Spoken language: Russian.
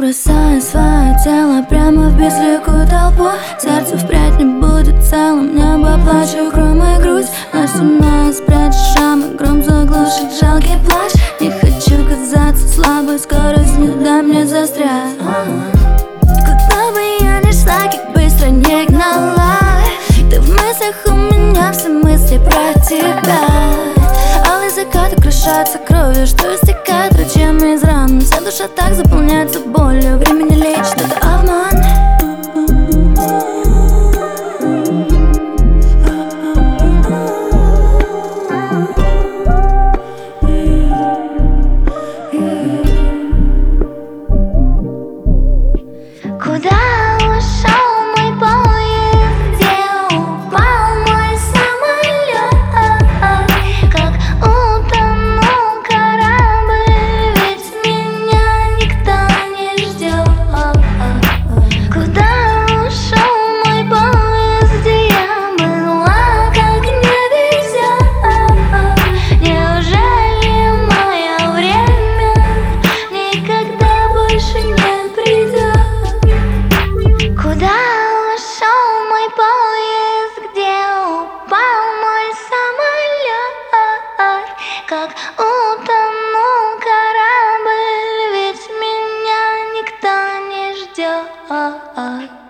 бросаю свое тело прямо в безликую толпу. Сердце впрядь не будет целым, небо плачу, гром и грусть. Но сумная спрячь шрамы, гром заглушит жалкий плач. Не хочу казаться слабой, скорость не дай мне застрять. Куда бы я ни шла, как быстро не гнала, ты в мыслях у меня, все мысли про тебя. Алые закаты крушатся кровью, что истекает ручьями из ран. Вся душа так заполняется болью, время не лечит, это обман. Куда ушел мой поезд, где упал мой самолет? Как утонул корабль, ведь меня никто не ждет. Куда ушел мой поезд, где я была, как мне везет? Неужели мое время никогда больше не придет? Куда ушел мой поезд, где упал мой самолет? Как утонул корабль, ведь меня никто не ждет.